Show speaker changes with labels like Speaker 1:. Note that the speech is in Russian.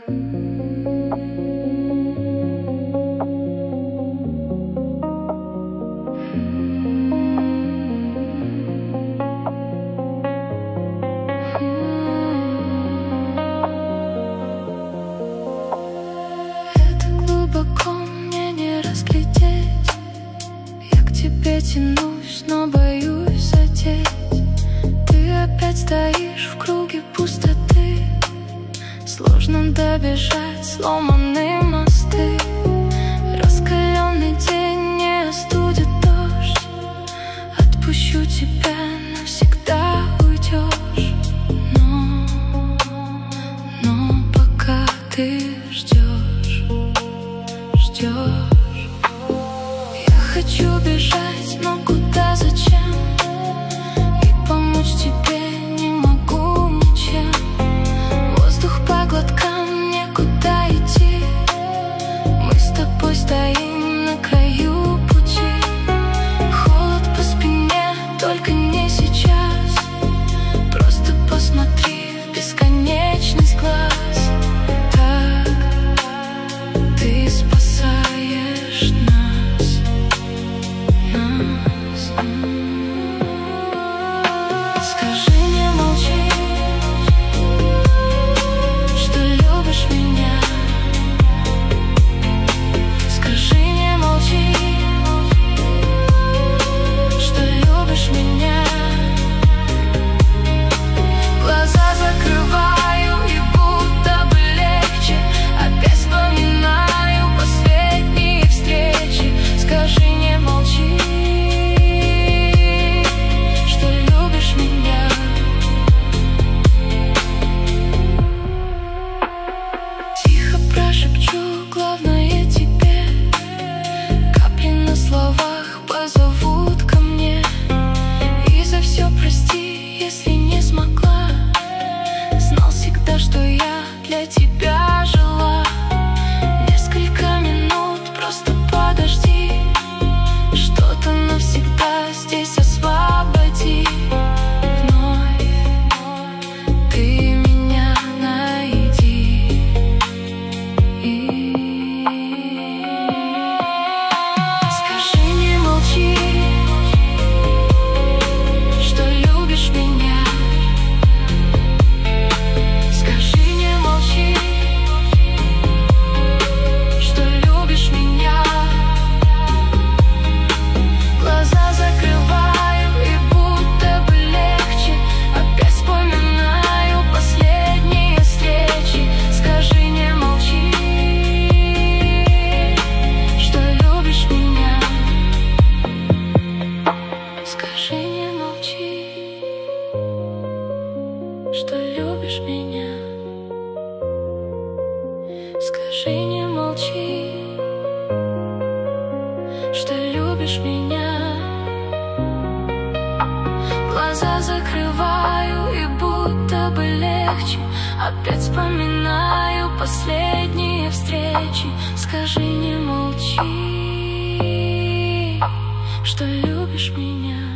Speaker 1: Тянусь, но боюсь задеть. Ты опять стоишь в круге пустоты. Сложно добежать, сломанные мосты. Раскаленный день не остудит дождь. Отпущу тебя, навсегда уйдешь. Но пока ты ждешь, я хочу бежать, но куда, зачем? И помочь тебе не могу ничем. Воздух по глоткам, некуда идти. Мы с тобой стоим на краю пути. Холод по спине, только не сейчас. Просто посмотри в бесконечность глаз. Так ты спасаешь нас. Скажи, не молчи, что любишь меня. Скажи, не молчи, что любишь меня. Глаза закрываю, и будто бы легче. Опять вспоминаю последние встречи. Скажи, не молчи, что любишь меня. Тихо прошепчу главное тебе. Капли на словах позовут ко мне. И за все прости, если не смогла. Знал всегда, что я для тебя жила. Несколько минут, просто подожди. Что-то навсегда здесь освободи. Вновь ты меня найди. Скажи, не молчи, что любишь меня. Скажи, не молчи, что любишь меня. Глаза закрываю, и будто бы легче. Опять вспоминаю последние встречи. Скажи, не молчи, что любишь меня. Скажи, не молчи, что любишь меня. Скажи, не молчи, что любишь меня. Глаза закрываю, и будто бы легче. Опять вспоминаю последние встречи. Скажи, не молчи, что любишь меня.